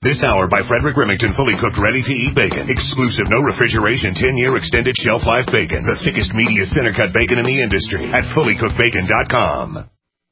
This hour by Frederick Remington, fully cooked, ready-to-eat bacon. Exclusive, no refrigeration, 10-year extended shelf life bacon. The thickest, meatiest center-cut bacon in the industry at fullycookedbacon.com.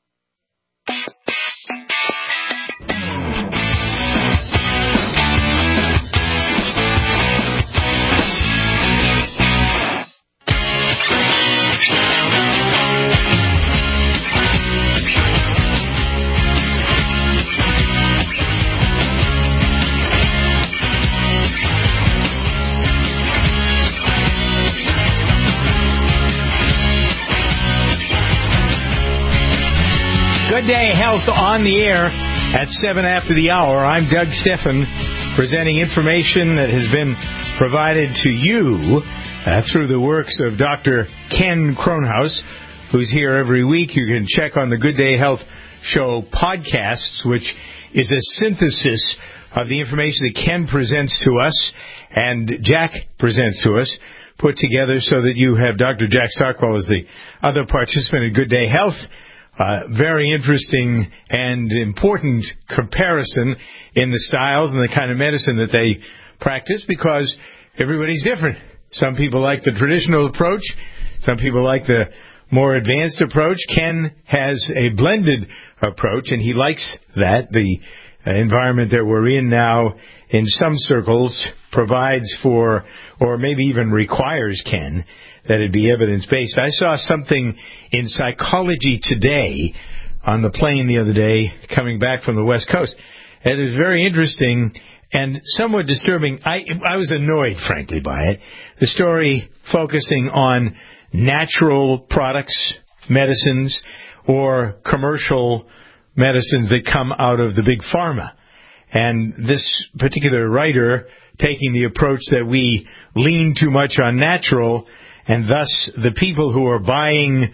Good Day Health on the air at 7 after the hour. I'm Doug Steffen, presenting information that has been provided to you through the works of Dr. Ken Kronhaus, who's here every week. You can check on the Good Day Health Show podcasts, which is a synthesis of the information that Ken presents to us and Jack presents to us, put together so that you have Dr. Jack Stockwell as the other participant in Good Day Health. Very interesting and important comparison in the styles and the kind of medicine that they practice, because everybody's different. Some people like the traditional approach. Some people like the more advanced approach. Ken has a blended approach, and he likes that. The environment that we're in now, in some circles, provides for, or maybe even requires, Ken, that it be evidence-based. I saw something in Psychology Today on the plane the other day coming back from the West Coast. And it was very interesting and somewhat disturbing. I was annoyed, frankly, by it. The story focusing on natural products, medicines, or commercial medicines that come out of the big pharma. And this particular writer taking the approach that we lean too much on natural, and thus the people who are buying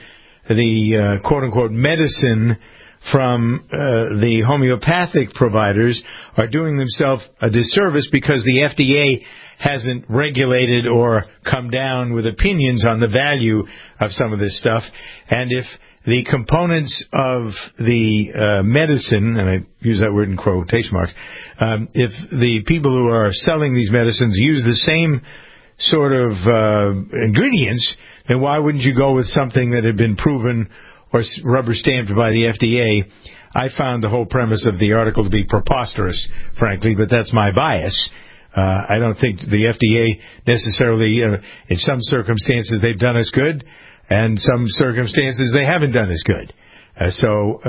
the quote-unquote medicine from the homeopathic providers are doing themselves a disservice, because the FDA hasn't regulated or come down with opinions on the value of some of this stuff. And if the components of the medicine, and I use that word in quotation marks, if the people who are selling these medicines use the same sort of ingredients, then why wouldn't you go with something that had been proven or rubber stamped by the FDA? I found the whole premise of the article to be preposterous, frankly, but that's my bias. I don't think the FDA necessarily, in some circumstances, they've done us good, and some circumstances they haven't done as good. So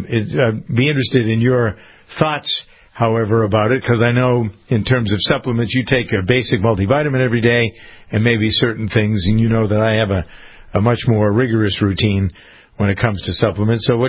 be interested in your thoughts, however, about it, because I know in terms of supplements, you take a basic multivitamin every day and maybe certain things, and you know that I have a much more rigorous routine when it comes to supplements. So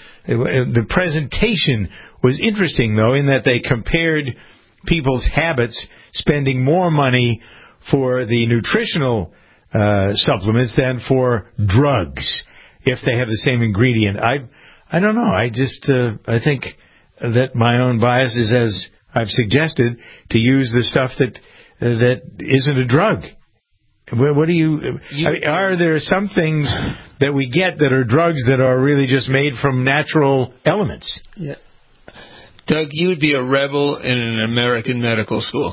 the presentation was interesting, though, in that they compared people's habits spending more money for the nutritional supplements than for drugs if they have the same ingredient. I don't know. I think that my own bias is, as I've suggested, to use the stuff that isn't a drug. What do you are there some things that we get that are drugs that are really just made from natural elements? Yeah. Doug, you would be a rebel in an American medical school.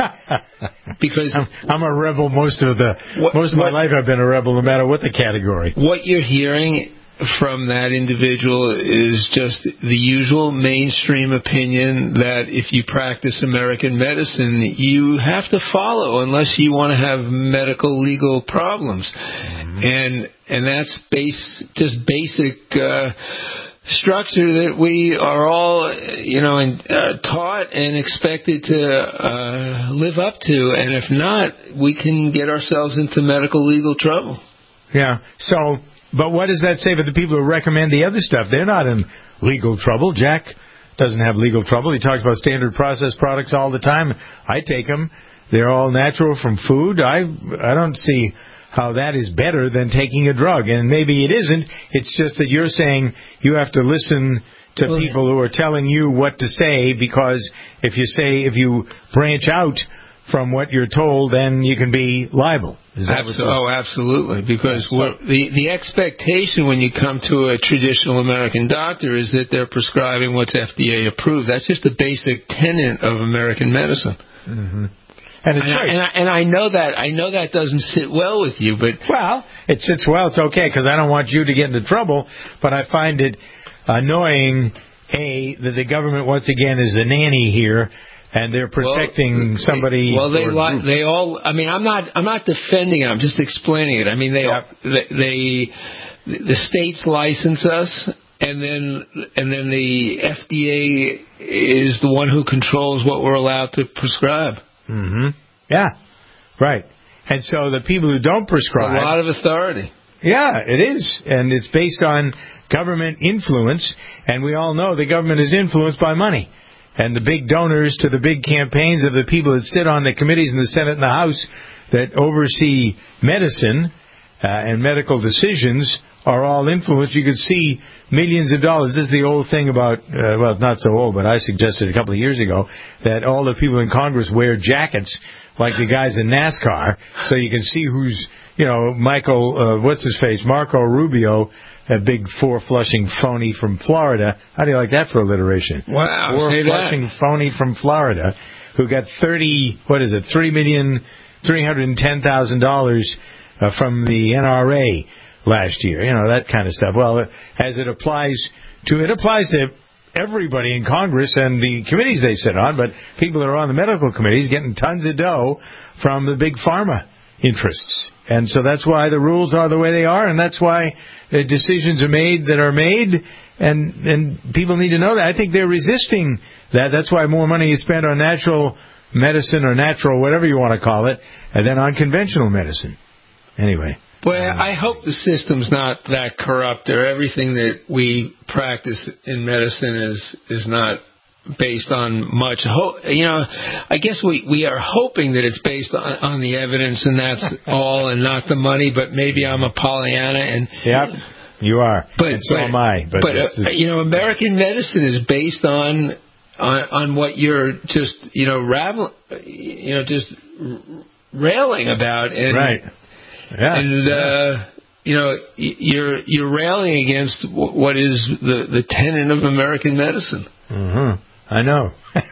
Because I'm a rebel most of my life. I've been a rebel no matter what the category. What you're hearing from that individual is just the usual mainstream opinion that if you practice American medicine, you have to follow unless you want to have medical legal problems. Mm-hmm. And that's just basic structure that we are all, taught and expected to live up to. And if not, we can get ourselves into medical legal trouble. Yeah. So, but what does that say for the people who recommend the other stuff? They're not in legal trouble. Jack doesn't have legal trouble. He talks about standard processed products all the time. I take them. They're all natural from food. I don't see how that is better than taking a drug. And maybe it isn't. It's just that you're saying you have to listen to people who are telling you what to say, because if you branch out from what you're told, then you can be liable. Is that absolutely. Because the expectation when you come to a traditional American doctor is that they're prescribing what's FDA approved. That's just a basic tenet of American medicine. Mm-hmm. And I know that doesn't sit well with you, but it sits well. It's okay because I don't want you to get into trouble. But I find it annoying, that the government once again is the nanny here. And they're protecting somebody. Well, they all. I mean, I'm not defending it. I'm just explaining it. I mean, the states license us, and then the FDA is the one who controls what we're allowed to prescribe. Mm-hmm. Yeah, right. And so the people who don't prescribe, it's a lot of authority. Yeah, it is, and it's based on government influence. And we all know the government is influenced by money. And the big donors to the big campaigns of the people that sit on the committees in the Senate and the House that oversee medicine and medical decisions are all influenced. You could see millions of dollars. This is the old thing about, it's not so old, but I suggested a couple of years ago that all the people in Congress wear jackets like the guys in NASCAR so you can see who's, Marco Rubio, a big four-flushing phony from Florida. How do you like that for alliteration? Wow, four-flushing phony from Florida who got $3,310,000 from the NRA last year. That kind of stuff. Well, as it applies to everybody in Congress and the committees they sit on, but people that are on the medical committees getting tons of dough from the big pharma interests. And so that's why the rules are the way they are, and that's why the decisions are made that are made, and people need to know that. I think they're resisting that. That's why more money is spent on natural medicine or natural, whatever you want to call it, than on conventional medicine. Anyway. Well, I hope the system's not that corrupt, or everything that we practice in medicine is not based on much hope. I guess we are hoping that it's based on the evidence, and that's all, and not the money. But maybe I'm a Pollyanna, and yep, you are, and so am I. But American medicine is based on what you're just just railing about, and right, yeah, and you're railing against what is the tenet of American medicine. Mm-hmm. I know.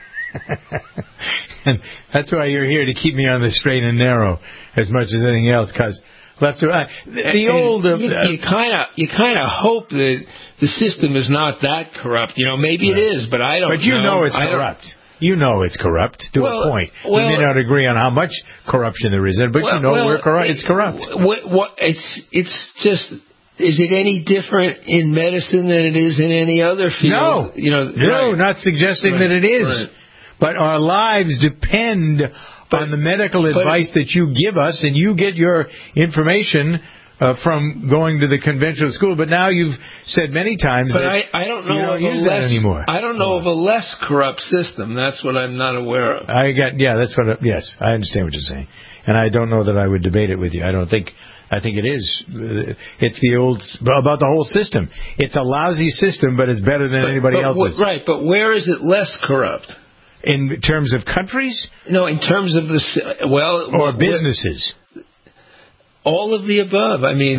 And that's why you're here, to keep me on the straight and narrow as much as anything else, because left to right. You kind of hope that the system is not that corrupt. Maybe it is, but I don't know. But you know it's corrupt. You know it's corrupt to a point. We may not agree on how much corruption there is, but we're corrupt. It's corrupt. It's just... Is it any different in medicine than it is in any other field? No, not suggesting that it is. Right. But our lives depend on the medical advice that you give us, and you get your information from going to the conventional school. But now you've said many times that I don't know you don't use that anymore. I don't know of a less corrupt system. That's what I'm not aware of. Yes, I understand what you're saying, and I don't know that I would debate it with you. I think it is. It's the old about the whole system. It's a lousy system, but it's better than anybody else's. Right, but where is it less corrupt? In terms of countries? No, in terms of or businesses. All of the above. I mean,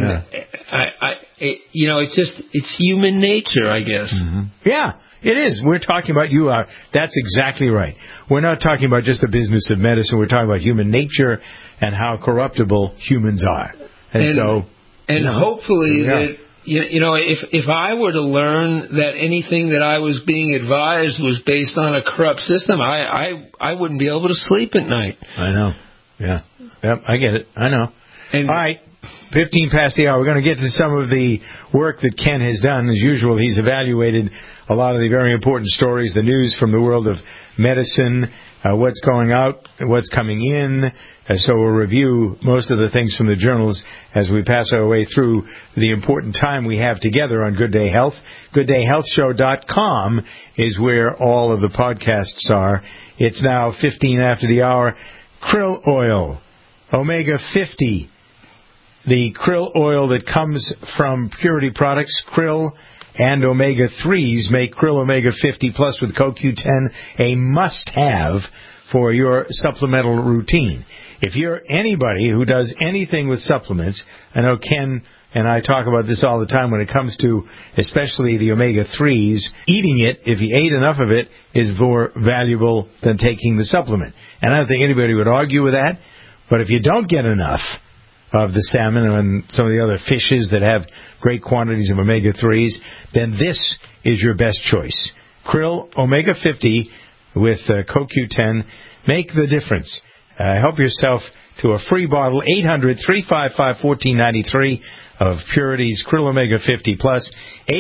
it's human nature, I guess. Mm-hmm. Yeah. It is. We're talking about that's exactly right. We're not talking about just the business of medicine. We're talking about human nature and how corruptible humans are. And hopefully that, if I were to learn that anything that I was being advised was based on a corrupt system, I wouldn't be able to sleep at night. I know. Yeah. Yep, I get it. I know. All right. 15 past the hour. We're going to get to some of the work that Ken has done. As usual, he's evaluated a lot of the very important stories, the news from the world of medicine, what's going out, what's coming in. So we'll review most of the things from the journals as we pass our way through the important time we have together on Good Day Health. GoodDayHealthShow.com is where all of the podcasts are. It's now 15 after the hour. Krill oil, Omega 50. The krill oil that comes from Purity Products, krill and omega-3s make krill omega 50 plus with CoQ10 a must-have for your supplemental routine. If you're anybody who does anything with supplements, I know Ken and I talk about this all the time when it comes to especially the omega-3s, eating it, if you ate enough of it, is more valuable than taking the supplement. And I don't think anybody would argue with that. But if you don't get enough of the salmon and some of the other fishes that have great quantities of omega-3s, then this is your best choice. Krill Omega 50 with CoQ10. Make the difference. Help yourself to a free bottle, 800-355-1493 of Purity's Krill Omega 50 Plus,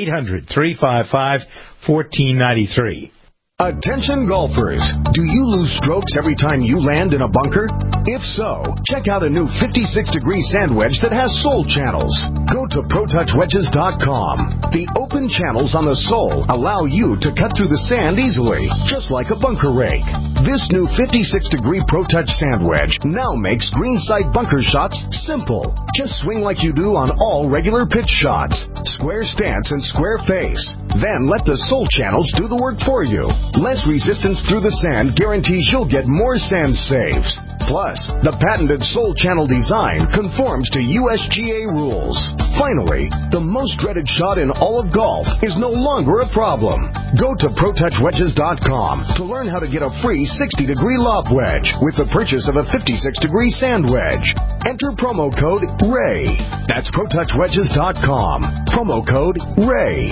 800-355-1493. Attention golfers, do you lose strokes every time you land in a bunker? If so, check out a new 56-degree sand wedge that has sole channels. Go to ProTouchWedges.com. The open channels on the sole allow you to cut through the sand easily, just like a bunker rake. This new 56-degree ProTouch sand wedge now makes greenside bunker shots simple. Just swing like you do on all regular pitch shots. Square stance and square face. Then let the sole channels do the work for you. Less resistance through the sand guarantees you'll get more sand saves. Plus, the patented sole channel design conforms to USGA rules. Finally, the most dreaded shot in all of golf is no longer a problem. Go to ProTouchWedges.com to learn how to get a free 60-degree lob wedge with the purchase of a 56-degree sand wedge. Enter promo code RAY. That's ProTouchWedges.com. Promo code RAY.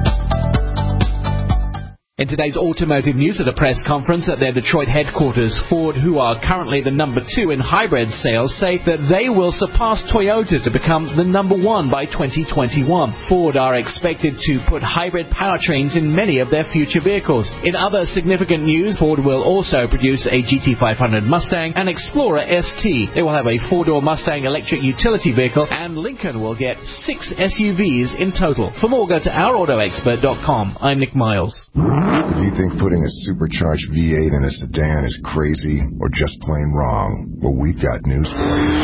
In today's automotive news at a press conference at their Detroit headquarters, Ford, who are currently the number 2 in hybrid sales, say that they will surpass Toyota to become the number 1 by 2021. Ford are expected to put hybrid powertrains in many of their future vehicles. In other significant news, Ford will also produce a GT500 Mustang and Explorer ST. They will have a 4-door Mustang electric utility vehicle, and Lincoln will get 6 SUVs in total. For more, go to OurAutoExpert.com. I'm Nick Miles. If you think putting a supercharged V8 in a sedan is crazy or just plain wrong, well, we've got news for you.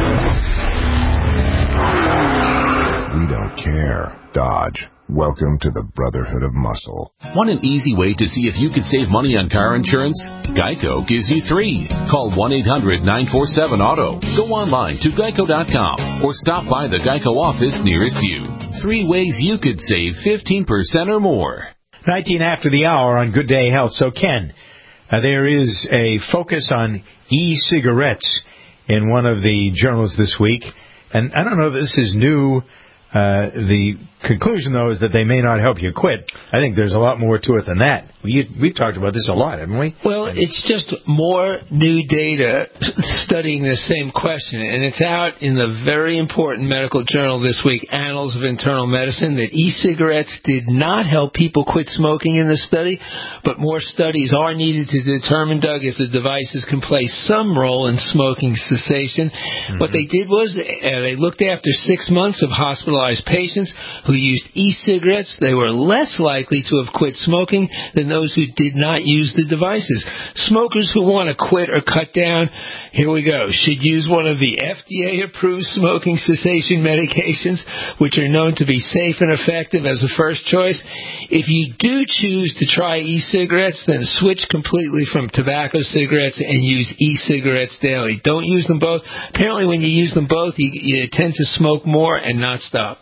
We don't care. Dodge. Welcome to the Brotherhood of Muscle. Want an easy way to see if you could save money on car insurance? Geico gives you 3. Call 1-800-947-AUTO. Go online to geico.com or stop by the Geico office nearest you. 3 ways you could save 15% or more. 19 after the hour on Good Day Health. So, Ken, there is a focus on e-cigarettes in one of the journals this week. And I don't know if this is new. The conclusion, though, is that they may not help you quit. I think there's a lot more to it than that. We've talked about this a lot, haven't we? Well, it's just more new data studying the same question, and it's out in the very important medical journal this week, Annals of Internal Medicine, that e-cigarettes did not help people quit smoking in the study, but more studies are needed to determine, Doug, if the devices can play some role in smoking cessation. Mm-hmm. What they did was they looked after 6 months of hospitalized patients who used e-cigarettes. They were less likely to have quit smoking than those who did not use the devices. Smokers who want to quit or cut down, here we go, should use one of the FDA-approved smoking cessation medications, which are known to be safe and effective as a first choice. If you do choose to try e-cigarettes, then switch completely from tobacco cigarettes and use e-cigarettes daily. Don't use them both. Apparently, when you use them both, you tend to smoke more and not stop.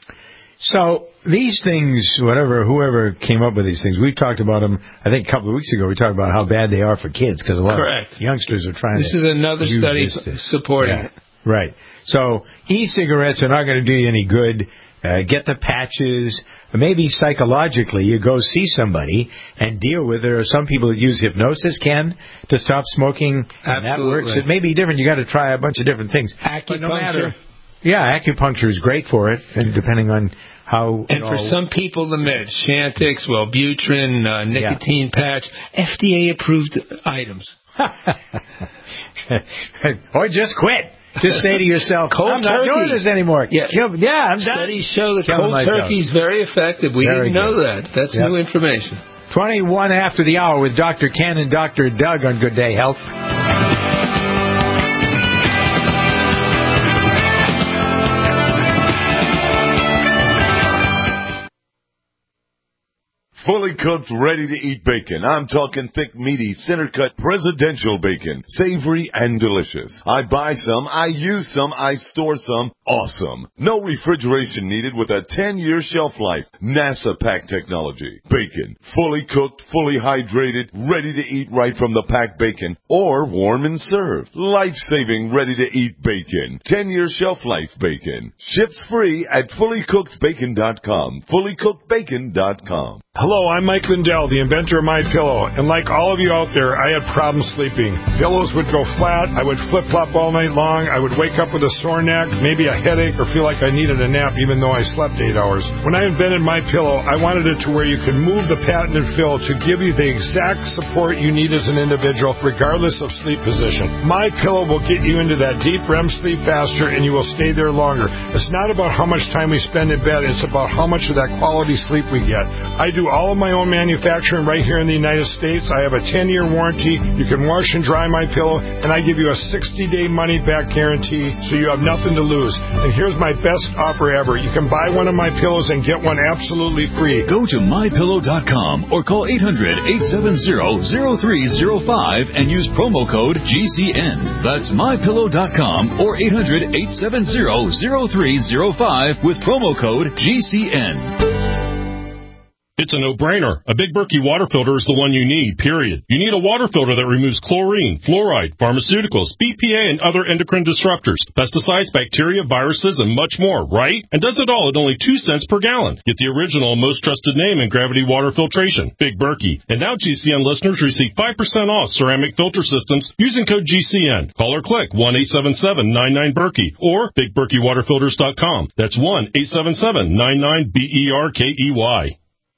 So these things, whoever came up with these things, we've talked about them, I think a couple of weeks ago, we talked about how bad they are for kids because a lot of youngsters are trying this is another study supporting it. Right. So e-cigarettes are not going to do you any good. Get the patches. Maybe psychologically you go see somebody and deal with it. There are some people that use hypnosis, Ken, to stop smoking. And that works. It may be different. You got to try a bunch of different things. Acupuncture. Acupuncture is great for it, and depending on how. And for some people, the meds, Chantix, Wellbutrin, nicotine patch, FDA-approved items. Or just quit. Just say to yourself, I'm not doing this anymore. I'm done. Studies show that cold turkey is very effective. We didn't know that. That's new information. 21 after the hour with Dr. Ken and Dr. Doug on Good Day Health. fully cooked, ready-to-eat bacon. I'm talking thick, meaty, center-cut, presidential bacon. Savory and delicious. I buy some, I use some, I store some. Awesome. No refrigeration needed with a 10-year shelf life. NASA pack technology. Bacon. Fully cooked, fully hydrated, ready to eat right from the packed bacon. Or warm and served. Life-saving, ready-to-eat bacon. 10-year shelf life bacon. Ships free at fullycookedbacon.com. Fullycookedbacon.com. Hello, I'm Mike Lindell, the inventor of MyPillow, and like all of you out there, I had problems sleeping. Pillows would go flat, I would flip-flop all night long, I would wake up with a sore neck, maybe a headache, or feel like I needed a nap even though I slept 8 hours. When I invented MyPillow, I wanted it to where you could move the patented fill to give you the exact support you need as an individual, regardless of sleep position. MyPillow will get you into that deep REM sleep faster, and you will stay there longer. It's not about how much time we spend in bed, it's about how much of that quality sleep we get. I do all of my own manufacturing right here in the United States. I have a 10-year warranty. You can wash and dry my pillow, and I give you a 60-day money-back guarantee, so you have nothing to lose. And here's my best offer ever. You can buy one of my pillows and get one absolutely free. Go to MyPillow.com or call 800-870-0305 and use promo code GCN. That's MyPillow.com or 800-870-0305 with promo code GCN. It's a no-brainer. A Big Berkey water filter is the one you need, period. You need a water filter that removes chlorine, fluoride, pharmaceuticals, BPA, and other endocrine disruptors, pesticides, bacteria, viruses, and much more, right? And does it all at only 2 cents per gallon. Get the original, most trusted name in gravity water filtration, Big Berkey. And now GCN listeners receive 5% off ceramic filter systems using code GCN. Call or click 1-877-99-BERKEY or BigBerkeyWaterFilters.com. That's 1-877-99-BERKEY.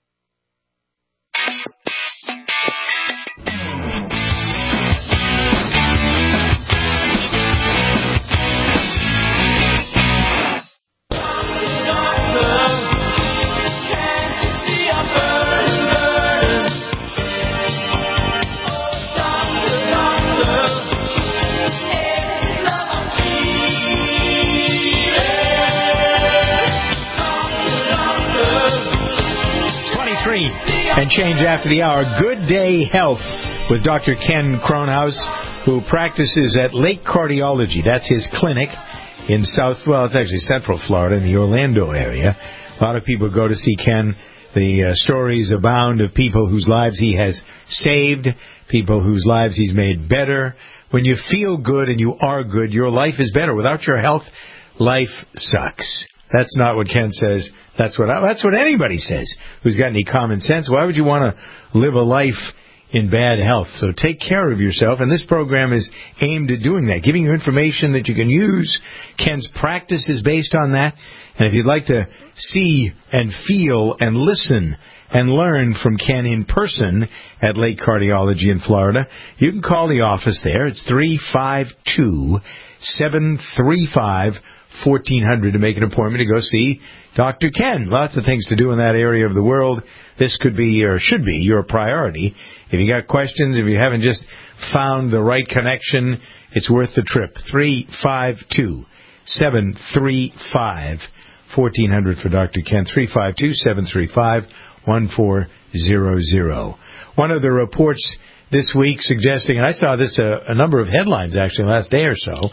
23 and change after the hour. Good Day Health with Dr. Ken Kronhaus, who practices at Lake Cardiology. That's his clinic in it's actually Central Florida in the Orlando area. A lot of people go to see Ken. The stories abound of people whose lives he has saved, people whose lives he's made better. When you feel good and you are good, your life is better. Without your health, life sucks. That's not what Ken says. That's what anybody says who's got any common sense. Why would you want to live a life in bad health? So take care of yourself, and this program is aimed at doing that, giving you information that you can use. Ken's practice is based on that, and if you'd like to see and feel and listen and learn from Ken in person at Lake Cardiology in Florida, you can call the office there. It's 352-735-1400 to make an appointment to go see Dr. Ken. Lots of things to do in that area of the world. This could be or should be your priority. If you got questions, if you haven't just found the right connection, it's worth the trip. 352-735-1400 for Dr. Ken. 352-735-1400. One of the reports this week suggesting, and I saw this a number of headlines actually last day or so,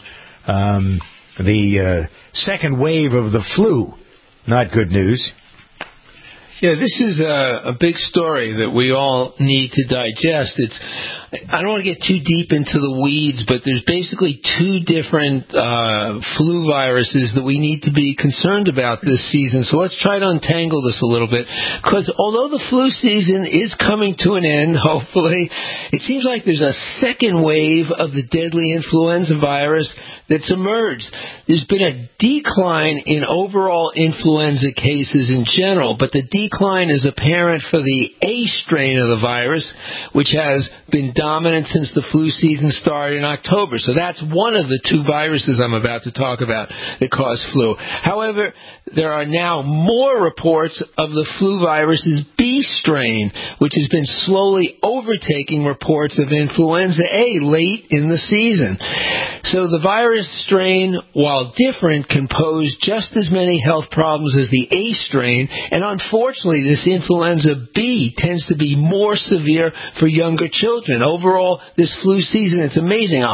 the second wave of the flu. Not good news. Yeah, this is a big story that we all need to digest. I don't want to get too deep into the weeds, but there's basically two different flu viruses that we need to be concerned about this season. So let's try to untangle this a little bit. Because although the flu season is coming to an end, hopefully, it seems like there's a second wave of the deadly influenza virus that's emerged. There's been a decline in overall influenza cases in general, but the decline is apparent for the A strain of the virus, which has been dominant since the flu season started in October. So that's one of the two viruses I'm about to talk about that cause flu. However, there are now more reports of the flu virus's B strain, which has been slowly overtaking reports of influenza A late in the season. So the virus strain, while different, can pose just as many health problems as the A strain, and unfortunately this influenza B tends to be more severe for younger children. Overall, this flu season, it's amazing,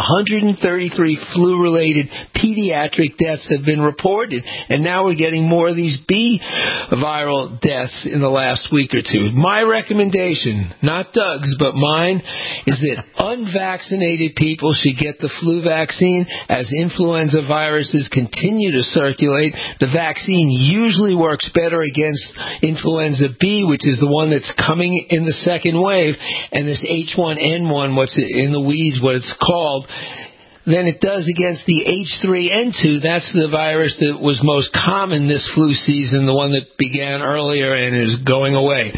133 flu-related pediatric deaths have been reported, and now we're getting more of these B viral deaths in the last week or two. My recommendation, not Doug's, but mine, is that unvaccinated people should get the flu vaccine as influenza viruses continue to circulate. The vaccine usually works better against influenza B, which is the one that's coming in the second wave, and this H1N1, what's in the weeds, what it's called, than it does against the H3N2. That's the virus that was most common this flu season, the one that began earlier and is going away.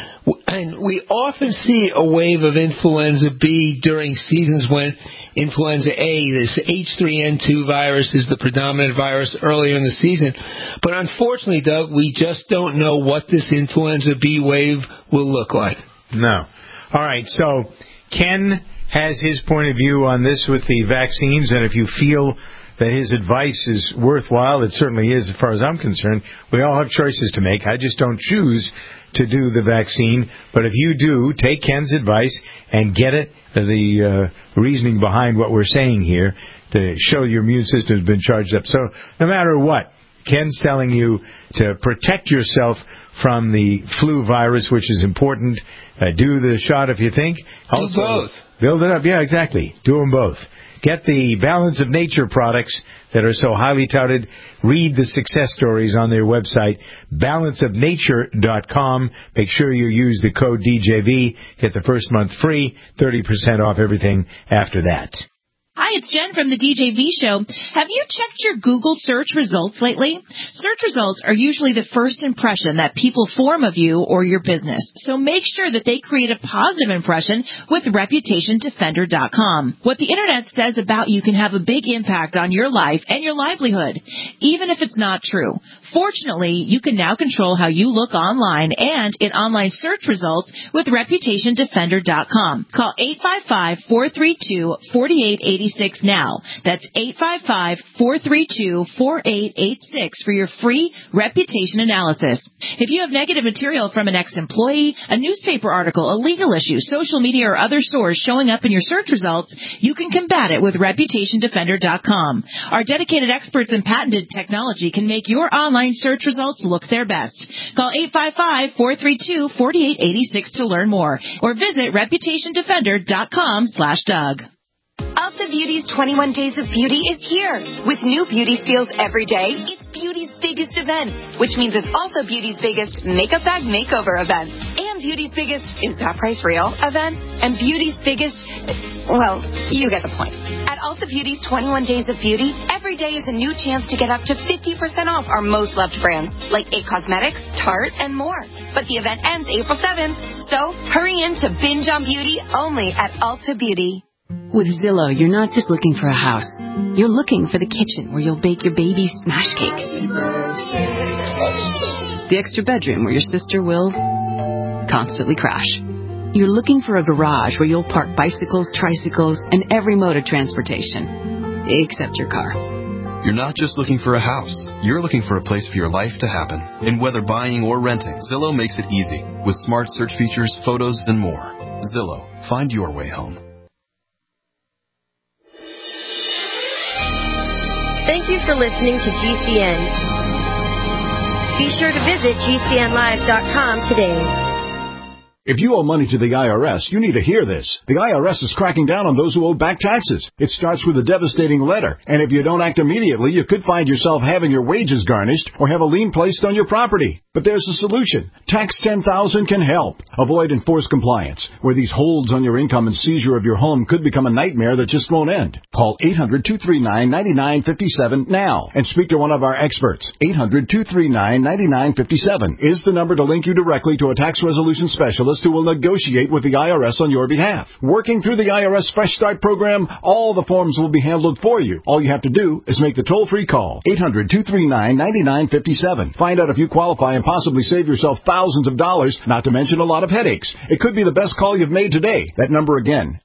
And we often see a wave of influenza B during seasons when influenza A, this H3N2 virus, is the predominant virus earlier in the season. But unfortunately, Doug, we just don't know what this influenza B wave will look like. No. All right, so Ken has his point of view on this with the vaccines, and if you feel that his advice is worthwhile, it certainly is as far as I'm concerned. We all have choices to make. I just don't choose to do the vaccine, but if you do, take Ken's advice and get it, the reasoning behind what we're saying here, to show your immune system has been charged up. So no matter what, Ken's telling you to protect yourself from the flu virus, which is important. Do the shot if you think. Also, do both. Build it up. Yeah, exactly. Do them both. Get the Balance of Nature products that are so highly touted. Read the success stories on their website, balanceofnature.com. Make sure you use the code DJV. Get the first month free, 30% off everything after that. Hi, it's Jen from the DJV Show. Have you checked your Google search results lately? Search results are usually the first impression that people form of you or your business. So make sure that they create a positive impression with ReputationDefender.com. What the Internet says about you can have a big impact on your life and your livelihood, even if it's not true. Fortunately, you can now control how you look online and in online search results with ReputationDefender.com. Call 855-432-4886 now. That's 855-432-4886 for your free reputation analysis. If you have negative material from an ex-employee, a newspaper article, a legal issue, social media, or other source showing up in your search results, you can combat it with ReputationDefender.com. Our dedicated experts in patented technology can make your online search results look their best. Call 855-432-4886 to learn more, or visit ReputationDefender.com/Doug. Ulta Beauty's 21 Days of Beauty is here. With new beauty steals every day, it's beauty's biggest event, which means it's also beauty's biggest makeup bag makeover event, and beauty's biggest is that price real event, and beauty's biggest, well, you get the point. At Ulta Beauty's 21 Days of Beauty, every day is a new chance to get up to 50% off our most loved brands, like IT Cosmetics, Tarte, and more. But the event ends April 7th, so hurry in to binge on beauty only at Ulta Beauty. With Zillow, you're not just looking for a house. You're looking for the kitchen where you'll bake your baby's smash cake. The extra bedroom where your sister will constantly crash. You're looking for a garage where you'll park bicycles, tricycles, and every mode of transportation, except your car. You're not just looking for a house. You're looking for a place for your life to happen. And whether buying or renting, Zillow makes it easy with smart search features, photos, and more. Zillow. Find your way home. Thank you for listening to GCN. Be sure to visit GCNlive.com today. If you owe money to the IRS, you need to hear this. The IRS is cracking down on those who owe back taxes. It starts with a devastating letter, and if you don't act immediately, you could find yourself having your wages garnished or have a lien placed on your property. But there's a solution. Tax 10,000 can help. Avoid enforced compliance, where these holds on your income and seizure of your home could become a nightmare that just won't end. Call 800-239-9957 now and speak to one of our experts. 800-239-9957 is the number to link you directly to a tax resolution specialist who will negotiate with the IRS on your behalf. Working through the IRS Fresh Start program, all the forms will be handled for you. All you have to do is make the toll-free call. 800-239-9957. Find out if you qualify and possibly save yourself thousands of dollars, not to mention a lot of headaches. It could be the best call you've made today. That number again,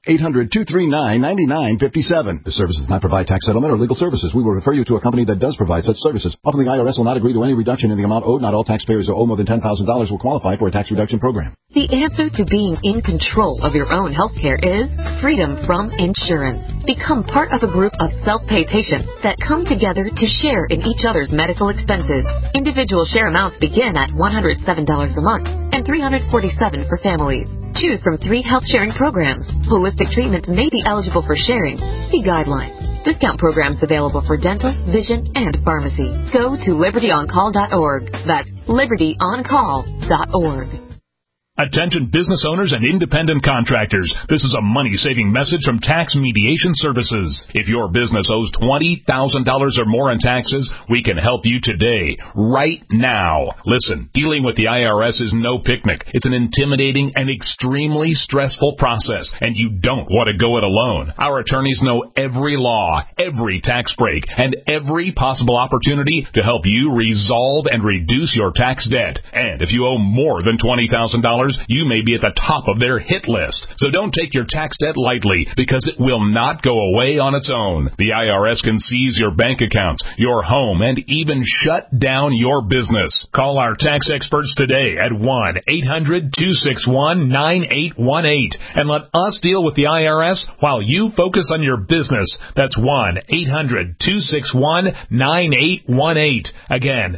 800-239-9957. This service does not provide tax settlement or legal services. We will refer you to a company that does provide such services. Often the IRS will not agree to any reduction in the amount owed. Not all taxpayers who owe more than $10,000 will qualify for a tax reduction program. The answer to being in control of your own health care is freedom from insurance. Become part of a group of self-pay patients that come together to share in each other's medical expenses. Individual share amounts begin at $107 a month and $347 for families. Choose from 3 health sharing programs. Holistic treatments may be eligible for sharing. See guidelines. Discount programs available for dental, vision, and pharmacy. Go to libertyoncall.org. That's libertyoncall.org. Attention business owners and independent contractors. This is a money-saving message from Tax Mediation Services. If your business owes $20,000 or more in taxes, we can help you today, right now. Listen, dealing with the IRS is no picnic. It's an intimidating and extremely stressful process, and you don't want to go it alone. Our attorneys know every law, every tax break, and every possible opportunity to help you resolve and reduce your tax debt. And if you owe more than $20,000, you may be at the top of their hit list. So don't take your tax debt lightly, because it will not go away on its own. The IRS can seize your bank accounts, your home, and even shut down your business. Call our tax experts today at 1-800-261-9818 and let us deal with the IRS while you focus on your business. That's 1-800-261-9818. Again,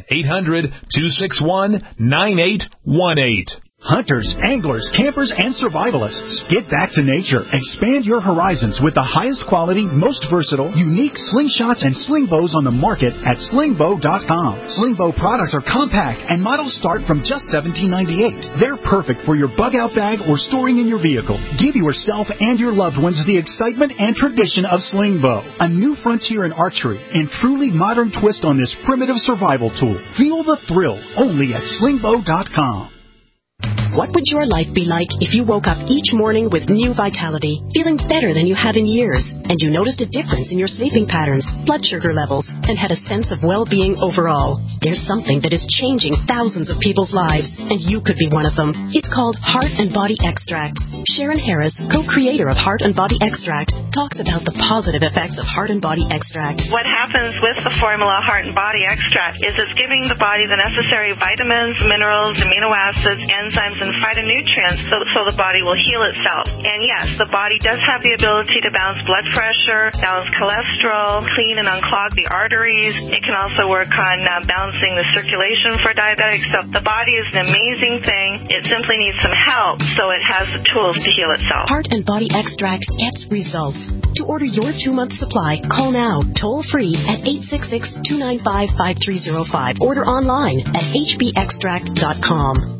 800-261-9818. Hunters, anglers, campers, and survivalists. Get back to nature. Expand your horizons with the highest quality, most versatile, unique slingshots and sling bows on the market at slingbow.com. Slingbow products are compact and models start from just $17.98. They're perfect for your bug-out bag or storing in your vehicle. Give yourself and your loved ones the excitement and tradition of Slingbow, a new frontier in archery and truly modern twist on this primitive survival tool. Feel the thrill only at slingbow.com. What would your life be like if you woke up each morning with new vitality, feeling better than you have in years, and you noticed a difference in your sleeping patterns, blood sugar levels, and had a sense of well-being overall? There's something that is changing thousands of people's lives, and you could be one of them. It's called Heart and Body Extract. Sharon Harris, co-creator of Heart and Body Extract, talks about the positive effects of Heart and Body Extract. What happens with the formula Heart and Body Extract is it's giving the body the necessary vitamins, minerals, amino acids, enzymes, and phytonutrients so the body will heal itself. And yes, the body does have the ability to balance blood pressure, balance cholesterol, clean and unclog the arteries. It can also work on balancing the circulation for diabetics. So the body is an amazing thing. It simply needs some help, so it has the tools to heal itself. Heart and Body Extract gets results. To order your 2-month supply, call now, toll free at 866-295-5305. Order online at hbextract.com.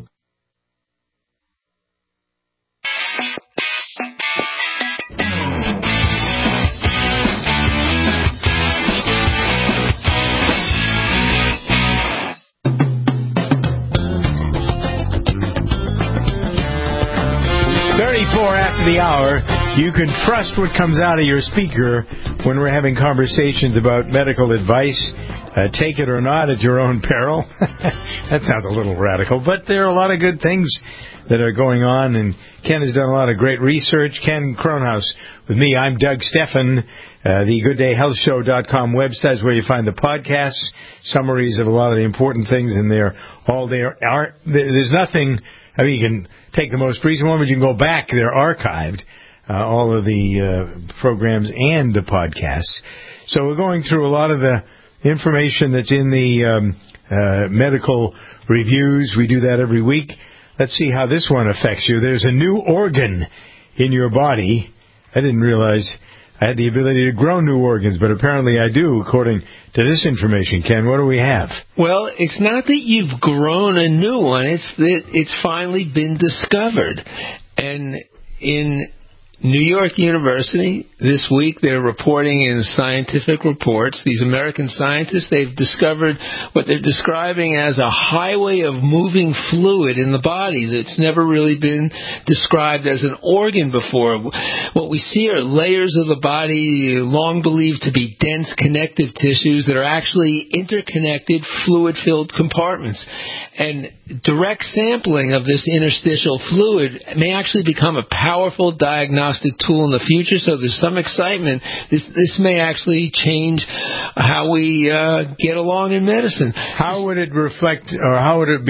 After the hour, you can trust what comes out of your speaker when we're having conversations about medical advice. Take it or not at your own peril. That sounds a little radical, but there are a lot of good things that are going on, and Ken has done a lot of great research. Ken Kronhaus with me. I'm Doug Steffen. The GoodDayHealthShow.com website is where you find the podcasts, summaries of a lot of the important things in there. There's nothing. I mean, you can take the most recent one, but you can go back. They're archived, all of the programs and the podcasts. So we're going through a lot of the information that's in the medical reviews. We do that every week. Let's see how this one affects you. There's a new organ in your body. I didn't realize I had the ability to grow new organs, but apparently I do, according to this information. Ken, what do we have? Well, it's not that you've grown a new one. It's that it's finally been discovered. And in New York University, this week, they're reporting in scientific reports, these American scientists, they've discovered what they're describing as a highway of moving fluid in the body that's never really been described as an organ before. What we see are layers of the body long believed to be dense connective tissues that are actually interconnected, fluid-filled compartments. And direct sampling of this interstitial fluid may actually become a powerful diagnostic tool in the future, so there's some excitement. This may actually change how we get along in medicine. How would it reflect, or how would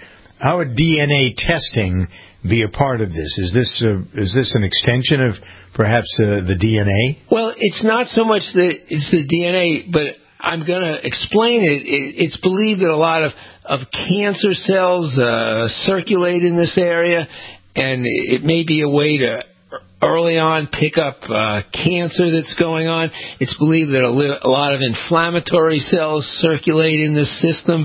DNA testing be a part of this? Is this an extension of perhaps the DNA? Well, it's not so much that it's the DNA, but I'm going to explain it. It's believed that a lot of cancer cells circulate in this area, and it may be a way to early on pick up cancer that's going on. It's believed that a lot of inflammatory cells circulate in this system.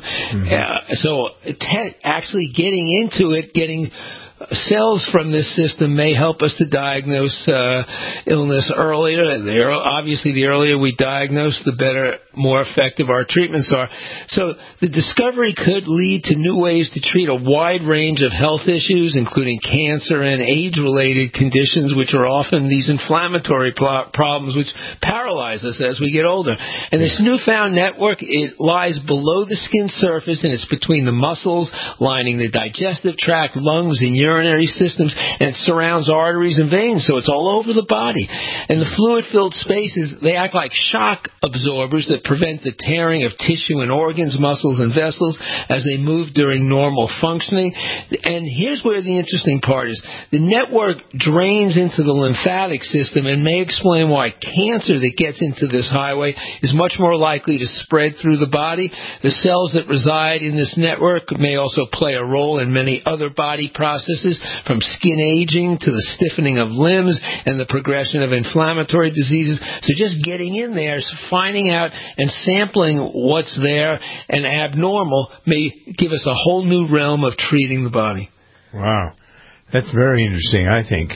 So actually getting into it, getting cells from this system may help us to diagnose illness earlier. Obviously, the earlier we diagnose, the better, more effective our treatments are. So the discovery could lead to new ways to treat a wide range of health issues, including cancer and age-related conditions, which are often these inflammatory problems which paralyze us as we get older. And this newfound network, it lies below the skin surface, and it's between the muscles lining the digestive tract, lungs, and urinary systems, and it surrounds arteries and veins, so it's all over the body. And the fluid-filled spaces, they act like shock absorbers that prevent the tearing of tissue and organs, muscles, and vessels as they move during normal functioning. And here's where the interesting part is. The network drains into the lymphatic system and may explain why cancer that gets into this highway is much more likely to spread through the body. The cells that reside in this network may also play a role in many other body processes, from skin aging to the stiffening of limbs and the progression of inflammatory diseases. So just getting in there, finding out and sampling what's there and abnormal may give us a whole new realm of treating the body. Wow. That's very interesting, I think.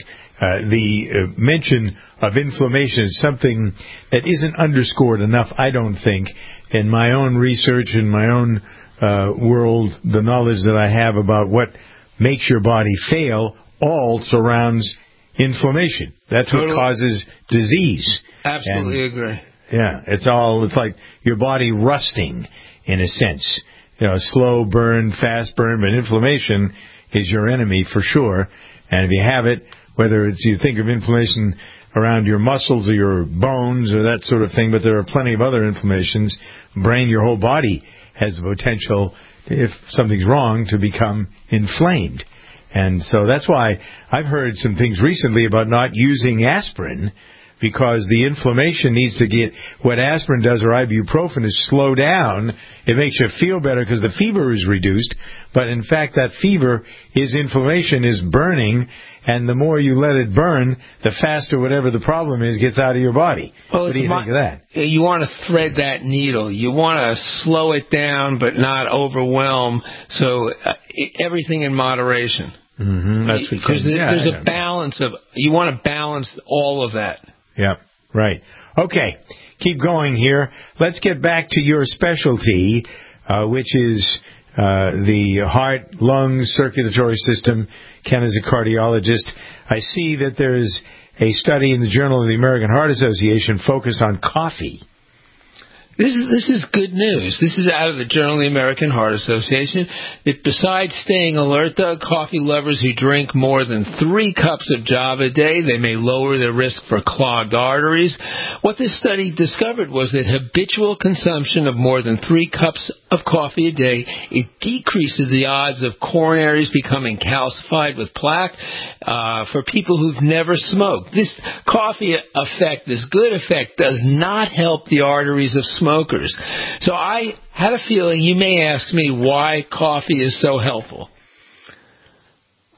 The mention of inflammation is something that isn't underscored enough, I don't think, in my own research, in my own world. The knowledge that I have about what makes your body fail all surrounds inflammation. That's what causes disease. Absolutely agree. Yeah, it's like your body rusting, in a sense. Slow burn, fast burn, but inflammation is your enemy for sure. And if you have it, whether it's you think of inflammation around your muscles or your bones or that sort of thing, but there are plenty of other inflammations. Brain, your whole body has the potential, if something's wrong, to become inflamed. And so that's why I've heard some things recently about not using aspirin, because the inflammation needs to get, what aspirin does or ibuprofen is slow down. It makes you feel better because the fever is reduced, but in fact that fever is inflammation, is burning, and the more you let it burn, the faster whatever the problem is gets out of your body. Well, what do you think of that? You want to thread that needle. You want to slow it down but not overwhelm, so everything in moderation. Mm-hmm. That's because there's a balance of, you want to balance all of that. Yeah, right. Okay, keep going here. Let's get back to your specialty, which is the heart, lungs, circulatory system. Ken is a cardiologist. I see that there is a study in the Journal of the American Heart Association focused on coffee. This is good news. This is out of the Journal of the American Heart Association. That besides staying alert, Doug, coffee lovers who drink more than 3 cups of Java a day, they may lower their risk for clogged arteries. What this study discovered was that habitual consumption of more than 3 cups of coffee a day, it decreases the odds of coronaries becoming calcified with plaque for people who've never smoked. This coffee effect, this good effect, does not help the arteries of smokers. So I had a feeling you may ask me why coffee is so helpful.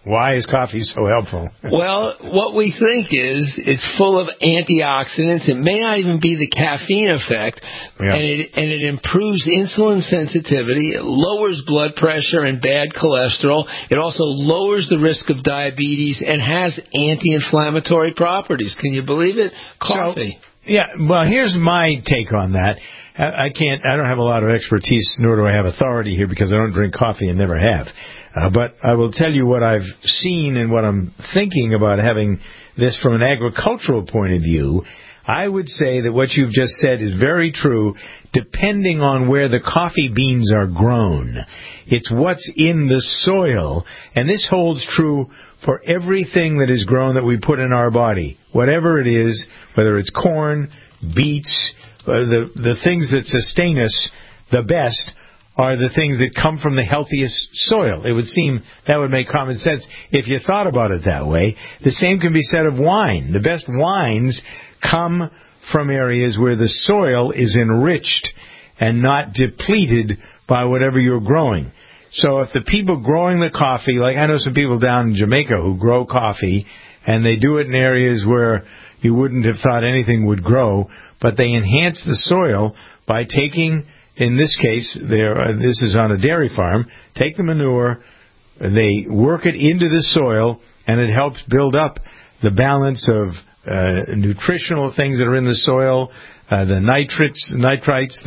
Why is coffee so helpful? Well, what we think is it's full of antioxidants. It may not even be the caffeine effect, and it improves insulin sensitivity. It lowers blood pressure and bad cholesterol. It also lowers the risk of diabetes and has anti-inflammatory properties. Can you believe it? Coffee. So, well, here's my take on that. I don't have a lot of expertise, nor do I have authority here because I don't drink coffee and never have. But I will tell you what I've seen and what I'm thinking about having this from an agricultural point of view. I would say that what you've just said is very true, depending on where the coffee beans are grown. It's what's in the soil, and this holds true for everything that is grown that we put in our body. Whatever it is, whether it's corn, beets, the things that sustain us the best are the things that come from the healthiest soil. It would seem that would make common sense if you thought about it that way. The same can be said of wine. The best wines come from areas where the soil is enriched and not depleted by whatever you're growing. So if the people growing the coffee, like I know some people down in Jamaica who grow coffee, and they do it in areas where you wouldn't have thought anything would grow, but they enhance the soil by taking, in this case, this is on a dairy farm, take the manure, they work it into the soil, and it helps build up the balance of nutritional things that are in the soil, the nitrites,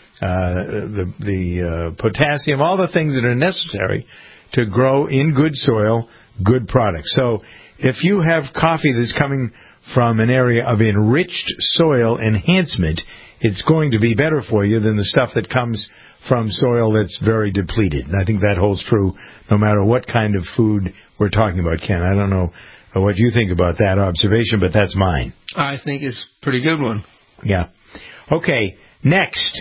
the potassium, all the things that are necessary to grow in good soil, good products. So if you have coffee that's coming from an area of enriched soil enhancement, it's going to be better for you than the stuff that comes from soil that's very depleted. And I think that holds true no matter what kind of food we're talking about, Ken. I don't know what you think about that observation, but that's mine. I think it's a pretty good one. Yeah. Okay, next,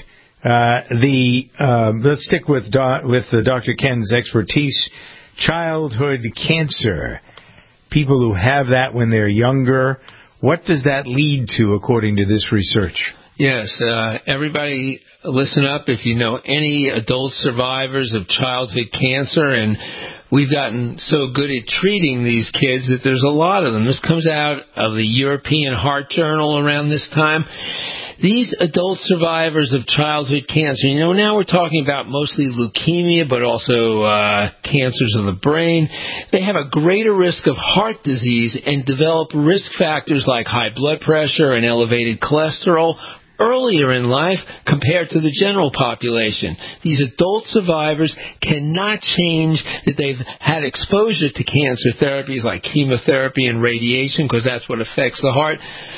let's stick with Dr. Ken's expertise, childhood cancer. People who have that when they're younger, what does that lead to according to this research? Yes, everybody listen up if you know any adult survivors of childhood cancer, and we've gotten so good at treating these kids that there's a lot of them. This comes out of the European Heart Journal around this time. These adult survivors of childhood cancer, now we're talking about mostly leukemia, but also cancers of the brain. They have a greater risk of heart disease and develop risk factors like high blood pressure and elevated cholesterol earlier in life compared to the general population. These adult survivors cannot change that they've had exposure to cancer therapies like chemotherapy and radiation, because that's what affects the heart,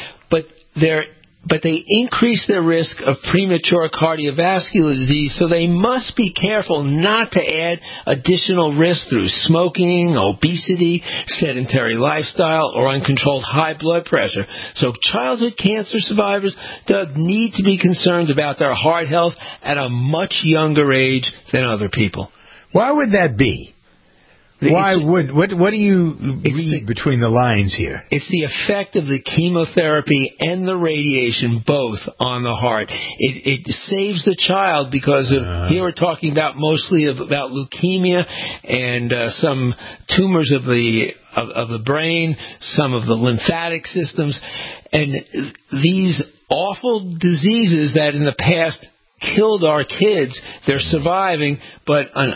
but they increase their risk of premature cardiovascular disease, so they must be careful not to add additional risk through smoking, obesity, sedentary lifestyle, or uncontrolled high blood pressure. So childhood cancer survivors, Doug, need to be concerned about their heart health at a much younger age than other people. Why would that be? What do you read between the lines here? It's the effect of the chemotherapy and the radiation both on the heart. It saves the child because here we're talking about mostly about leukemia and some tumors of the brain, some of the lymphatic systems, and these awful diseases that in the past killed our kids, they're surviving, but an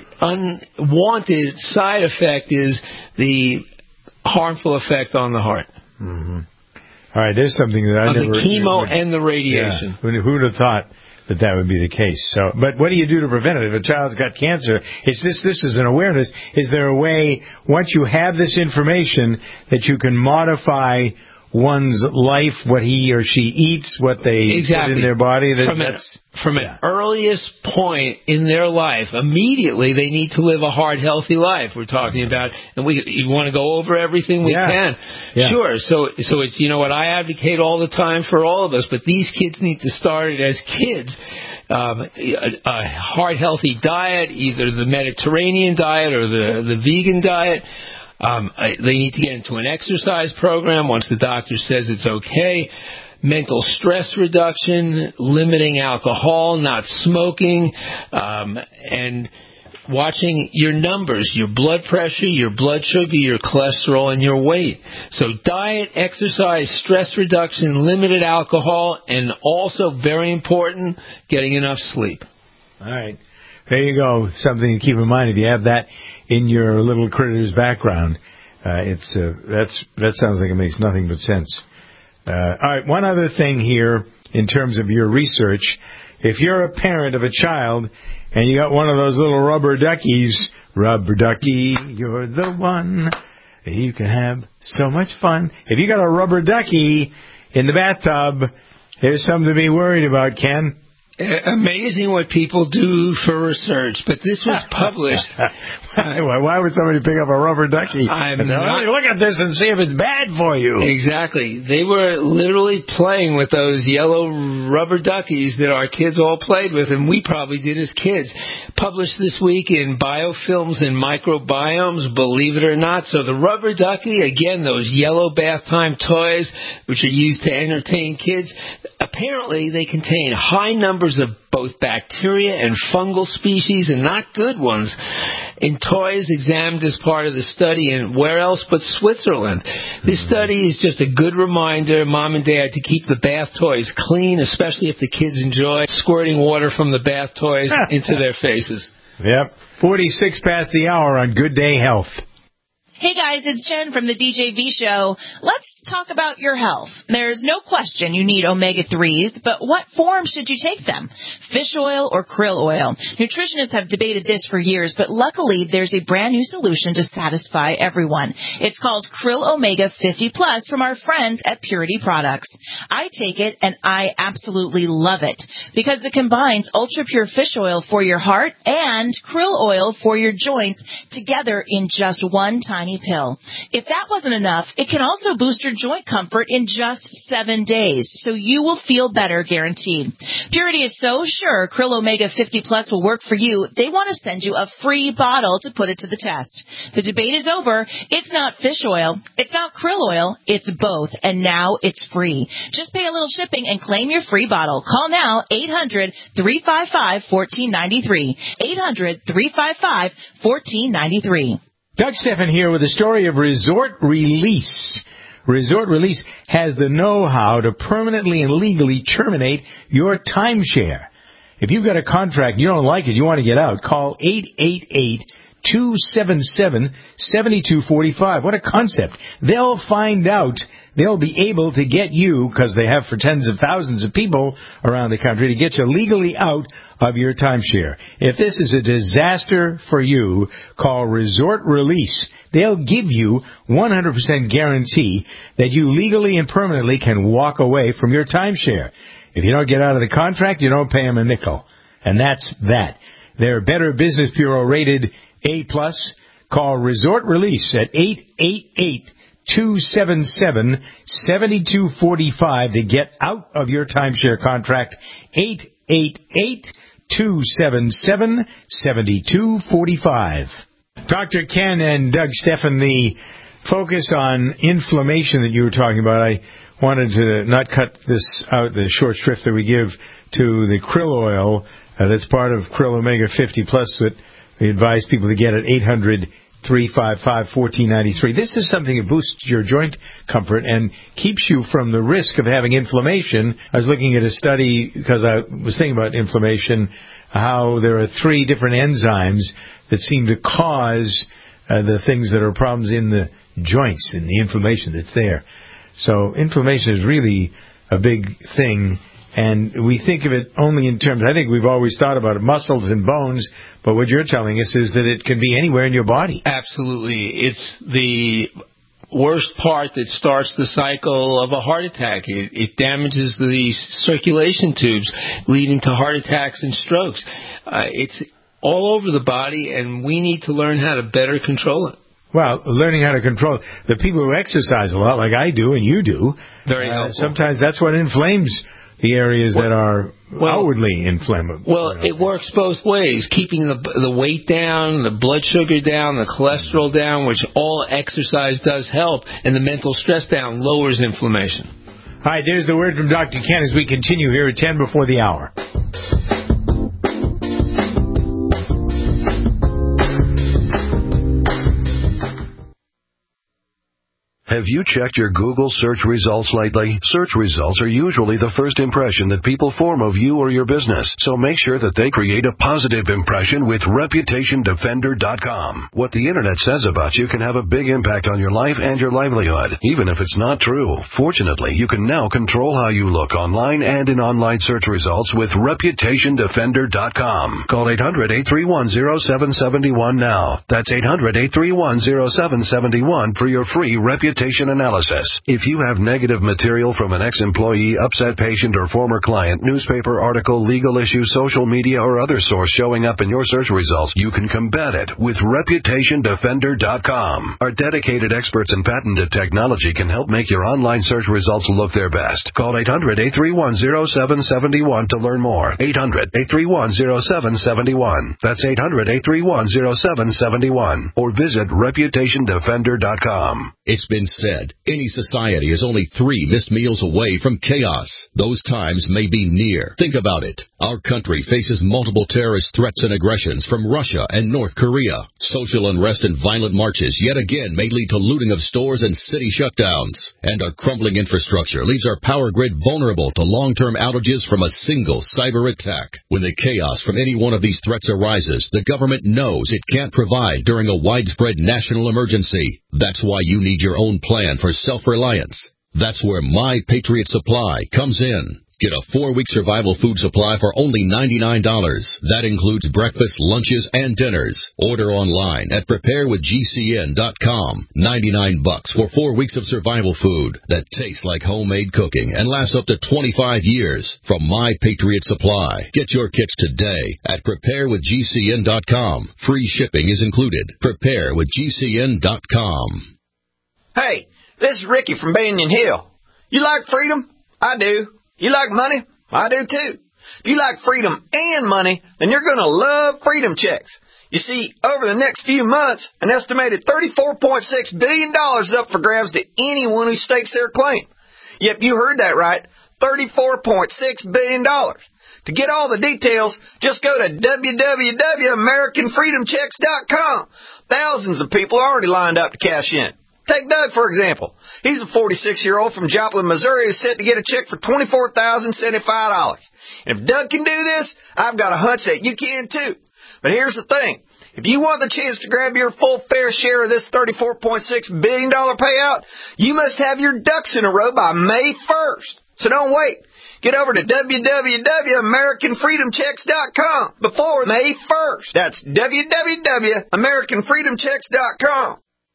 unwanted side effect is the harmful effect on the heart. Mm-hmm. All right, there's something that I never... The chemo and the radiation. Yeah. Who would have thought that would be the case? So, but what do you do to prevent it? If a child's got cancer, this is an awareness. Is there a way, once you have this information, that you can modify one's life, what he or she eats, what they put in their body? From an earliest point in their life, immediately they need to live a hard, healthy life. We're talking about, and you want to go over everything we can. Yeah. Sure. So it's, what I advocate all the time for all of us, but these kids need to start it as kids. A hard, healthy diet, either the Mediterranean diet or the vegan diet. They need to get into an exercise program once the doctor says it's okay. Mental stress reduction, limiting alcohol, not smoking, and watching your numbers, your blood pressure, your blood sugar, your cholesterol, and your weight. So diet, exercise, stress reduction, limited alcohol, and also, very important, getting enough sleep. All right. There you go. Something to keep in mind if you have that in your little critter's background. That sounds like it makes nothing but sense. All right, one other thing here in terms of your research. If you're a parent of a child and you got one of those little rubber duckies, rubber ducky, you're the one. You can have so much fun. If you got a rubber ducky in the bathtub, there's something to be worried about, Ken. Amazing what people do for research, but this was published. Why would somebody pick up a rubber ducky? Look at this and see if it's bad for you. Exactly. They were literally playing with those yellow rubber duckies that our kids all played with, and we probably did as kids. Published this week in Biofilms and Microbiomes, believe it or not. So the rubber ducky, again, those yellow bath time toys, which are used to entertain kids, apparently they contain high numbers of both bacteria and fungal species, and not good ones, in toys examined as part of the study, and where else but Switzerland. This study is just a good reminder, Mom and Dad, to keep the bath toys clean, especially if the kids enjoy squirting water from the bath toys into their faces. Yep. 46 past the hour on Good Day Health. Hey guys, it's Jen from the DJV show. Let's talk about your health. There's no question you need omega-3s, but what form should you take them? Fish oil or krill oil? Nutritionists have debated this for years, but luckily there's a brand new solution to satisfy everyone. It's called Krill Omega 50 Plus from our friends at Purity Products. I take it and I absolutely love it because it combines ultra-pure fish oil for your heart and krill oil for your joints together in just one tiny pill. If that wasn't enough, it can also boost your joint comfort in just 7 days, so you will feel better, guaranteed. Purity is so sure Krill Omega 50 Plus will work for you, they want to send you a free bottle to put it to the test. The debate is over. It's not fish oil. It's not krill oil. It's both, and now it's free. Just pay a little shipping and claim your free bottle. Call now, 800-355-1493. 800-355-1493. Doug Steffen here with a story of Resort Release. Resort Release has the know-how to permanently and legally terminate your timeshare. If you've got a contract and you don't like it, you want to get out, call 888-277-7245. What a concept. They'll find out. They'll be able to get you, because they have for tens of thousands of people around the country, to get you legally out of your timeshare. If this is a disaster for you, call Resort Release. They'll give you 100% guarantee that you legally and permanently can walk away from your timeshare. If you don't get out of the contract, you don't pay them a nickel. And that's that. They're Better Business Bureau rated A+. Call Resort Release at 888-277-7245 to get out of your timeshare contract. 888-277-7245. Dr. Ken and Doug Steffen, the focus on inflammation that you were talking about, I wanted to not cut this out, the short shrift that we give to the krill oil that's part of Krill Omega 50 Plus that we advise people to get at 800-355-1493. This is something that boosts your joint comfort and keeps you from the risk of having inflammation. I was looking at a study because I was thinking about inflammation, how there are 3 different enzymes that seem to cause the things that are problems in the joints and the inflammation that's there. So inflammation is really a big thing, and we think of it only in terms, I think we've always thought about it, muscles and bones, but what you're telling us is that it can be anywhere in your body. Absolutely. It's the worst part that starts the cycle of a heart attack. It damages the circulation tubes, leading to heart attacks and strokes. It's all over the body, and we need to learn how to better control it. Well, learning how to control it. The people who exercise a lot, like I do and you do, very helpful. Sometimes that's what inflames the areas that are outwardly inflammable. Well, it works both ways, keeping the weight down, the blood sugar down, the cholesterol down, which all exercise does help, and the mental stress down lowers inflammation. All right, there's the word from Dr. Ken as we continue here at 10 before the hour. Have you checked your Google search results lately? Search results are usually the first impression that people form of you or your business, so make sure that they create a positive impression with ReputationDefender.com. What the Internet says about you can have a big impact on your life and your livelihood, even if it's not true. Fortunately, you can now control how you look online and in online search results with ReputationDefender.com. Call 800-831-0771 now. That's 800-831-0771 for your free reputation analysis. If you have negative material from an ex-employee, upset patient, or former client, newspaper article, legal issue, social media, or other source showing up in your search results, you can combat it with ReputationDefender.com. Our dedicated experts in patented technology can help make your online search results look their best. Call 800-831-0771 to learn more. 800-831-0771. That's 800-831-0771. Or visit ReputationDefender.com. It's been said, any society is only 3 missed meals away from chaos. Those times may be near. Think about it. Our country faces multiple terrorist threats and aggressions from Russia and North Korea. Social unrest and violent marches yet again may lead to looting of stores and city shutdowns. And our crumbling infrastructure leaves our power grid vulnerable to long-term outages from a single cyber attack. When the chaos from any one of these threats arises, the government knows it can't provide during a widespread national emergency. That's why you need your own plan for self-reliance. That's where My Patriot Supply comes in. Get a 4-week survival food supply for only $99. That includes breakfast, lunches, and dinners. Order online at preparewithgcn.com. $99 for 4 weeks of survival food that tastes like homemade cooking and lasts up to 25 years from My Patriot Supply. Get your kits today at preparewithgcn.com. Free shipping is included. Preparewithgcn.com. Hey, this is Ricky from Banyan Hill. You like freedom? I do. You like money? I do too. If you like freedom and money, then you're going to love Freedom Checks. You see, over the next few months, an estimated $34.6 billion is up for grabs to anyone who stakes their claim. Yep, you heard that right. $34.6 billion. To get all the details, just go to www.AmericanFreedomChecks.com. Thousands of people are already lined up to cash in. Take Doug, for example. He's a 46-year-old from Joplin, Missouri who's set to get a check for $24,075. And if Doug can do this, I've got a hunch that you can too. But here's the thing. If you want the chance to grab your full fair share of this $34.6 billion payout, you must have your ducks in a row by May 1st. So don't wait. Get over to www.AmericanFreedomChecks.com before May 1st. That's www.AmericanFreedomChecks.com.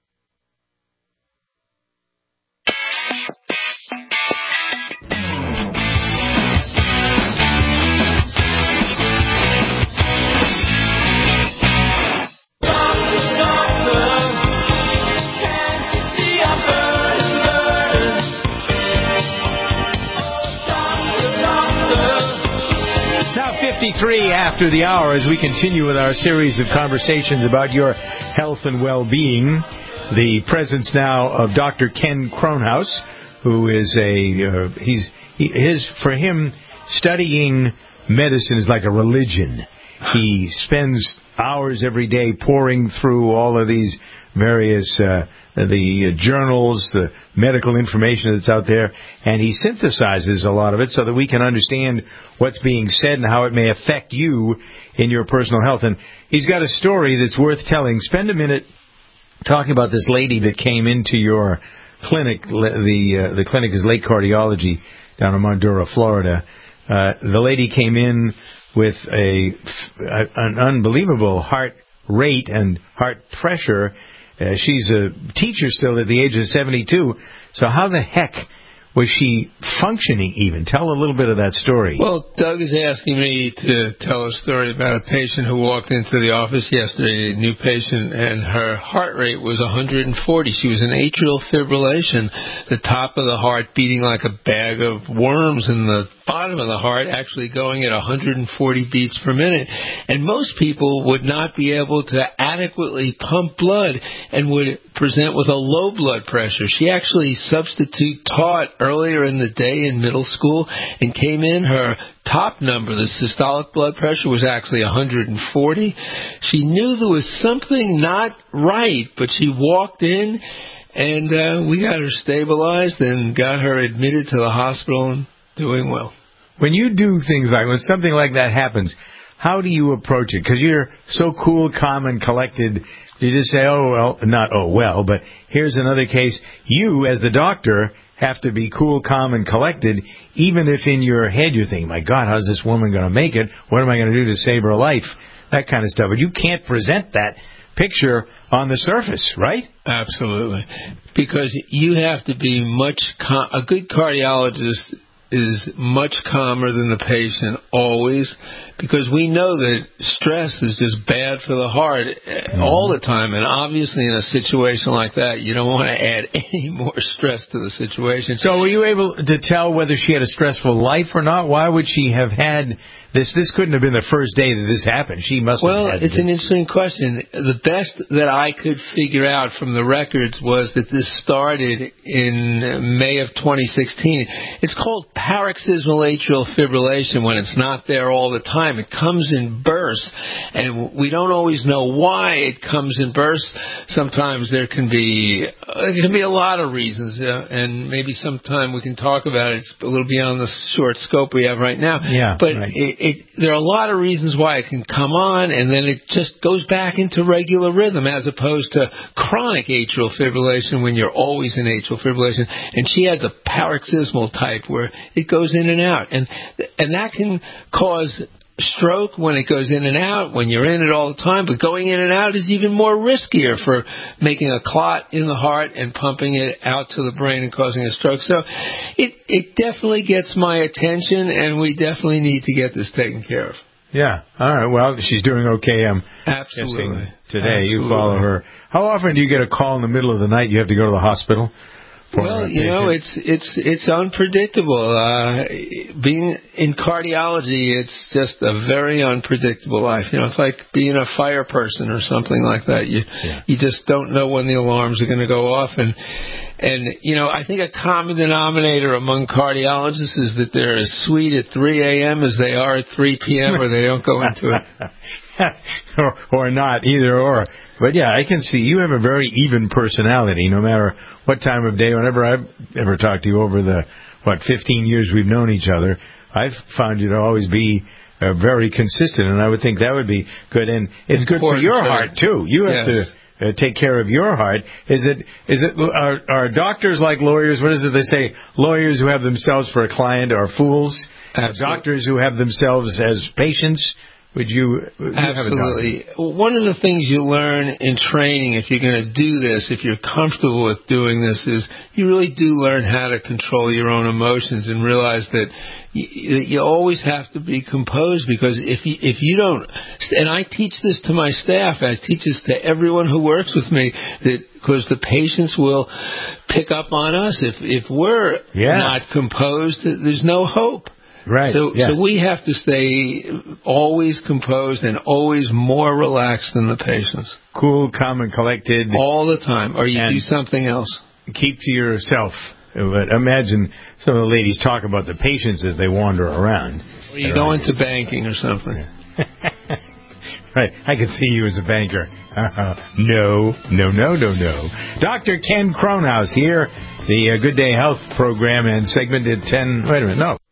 Now 53 after the hour as we continue with our series of conversations about your health and well-being. The presence now of Dr. Ken Kronhaus, who is for him, studying medicine is like a religion. He spends hours every day pouring through all of these various the journals, the medical information that's out there, and he synthesizes a lot of it so that we can understand what's being said and how it may affect you in your personal health. And he's got a story that's worth telling. Spend a minute talking about this lady that came into your clinic. The clinic is Lake Cardiology down in Madura, Florida. The lady came in with an unbelievable heart rate and heart pressure. She's a teacher still at the age of 72. So how the heck was she functioning even? Tell a little bit of that story. Well, Doug is asking me to tell a story about a patient who walked into the office yesterday, a new patient, and her heart rate was 140. She was in atrial fibrillation, the top of the heart beating like a bag of worms, and the bottom of the heart actually going at 140 beats per minute. And most people would not be able to adequately pump blood and would present with a low blood pressure. She actually taught earlier in the day in middle school and came in. Her top number, the systolic blood pressure, was actually 140. She knew there was something not right, but she walked in And we got her stabilized and got her admitted to the hospital and doing well. When you do things like, when something like that happens, how do you approach it? Because you're so cool, calm, and collected. You just say, oh, well, not oh, well, but here's another case. You, as the doctor, have to be cool, calm, and collected, even if in your head you're thinking, my God, how's this woman going to make it? What am I going to do to save her life? That kind of stuff. But you can't present that picture on the surface, right? Absolutely. Because you have to be a good cardiologist is much calmer than the patient always, because we know that stress is just bad for the heart all the time. And obviously in a situation like that, you don't want to add any more stress to the situation. So were you able to tell whether she had a stressful life or not? Why would she have had this? This couldn't have been the first day that this happened. She must have had it's an interesting question. The best that I could figure out from the records was that this started in May of 2016. It's called paroxysmal atrial fibrillation when it's not there all the time. It comes in bursts, and we don't always know why it comes in bursts. Sometimes there can be a lot of reasons, and maybe sometime we can talk about it. It's a little beyond the short scope we have right now. Yeah, but right. There are a lot of reasons why it can come on, and then it just goes back into regular rhythm, as opposed to chronic atrial fibrillation when you're always in atrial fibrillation. And she had the paroxysmal type where it goes in and out, and that can cause stroke when it goes in and out, when you're in it all the time. But going in and out is even more riskier for making a clot in the heart and pumping it out to the brain and causing a stroke. So it definitely gets my attention, and we definitely need to get this taken care of. Yeah. All right. Well, she's doing okay. I'm Absolutely. guessing today. Absolutely. You follow her. How often do you get a call in the middle of the night you have to go to the hospital? Well, it's unpredictable. Being in cardiology, it's just a very unpredictable life. It's like being a fire person or something like that. You just don't know when the alarms are going to go off. And I think a common denominator among cardiologists is that they're as sweet at 3 a.m. as they are at 3 p.m. or they don't go into it. or not, either or. But yeah, I can see you have a very even personality, no matter what time of day. Whenever I've ever talked to you over the 15 years we've known each other, I've found you to always be very consistent, and I would think that would be good. And it's good for your heart too. You have to take care of your heart. Are doctors like lawyers? What is it they say? Lawyers who have themselves for a client are fools. Doctors who have themselves as patients. Would you Absolutely. One of the things you learn in training, if you're going to do this, if you're comfortable with doing this, is you really do learn how to control your own emotions and realize that you always have to be composed, because if you don't, and I teach this to my staff, I teach this to everyone who works with me, that because the patients will pick up on us. If we're not composed, there's no hope. Right. So we have to stay always composed and always more relaxed than the patients. Cool, calm, and collected. All the time. Or you do something else. Keep to yourself. But imagine some of the ladies talk about the patients as they wander around. Or you go into banking or something. Right. I can see you as a banker. No. Dr. Ken Cronhaus here, the Good Day Health program, and segment at 10. Wait a minute. No.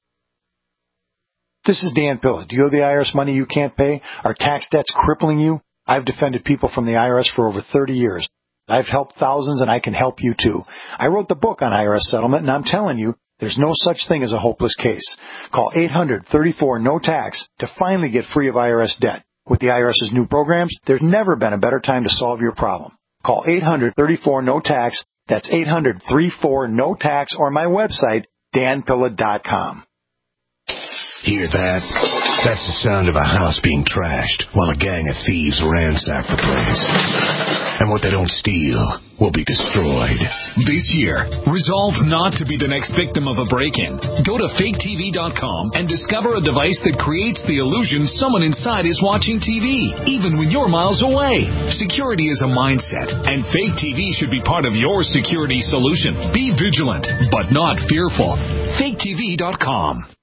This is Dan Pilla. Do you owe the IRS money you can't pay? Are tax debts crippling you? I've defended people from the IRS for over 30 years. I've helped thousands, and I can help you too. I wrote the book on IRS settlement, and I'm telling you, there's no such thing as a hopeless case. Call 800-34-NO-TAX to finally get free of IRS debt. With the IRS's new programs, there's never been a better time to solve your problem. Call 800-34-NO-TAX. That's 800-34-NO-TAX, or my website, danpilla.com. Hear that? That's the sound of a house being trashed while a gang of thieves ransack the place. And what they don't steal will be destroyed. This year, resolve not to be the next victim of a break-in. Go to faketv.com and discover a device that creates the illusion someone inside is watching TV, even when you're miles away. Security is a mindset, and Fake TV should be part of your security solution. Be vigilant, but not fearful. faketv.com.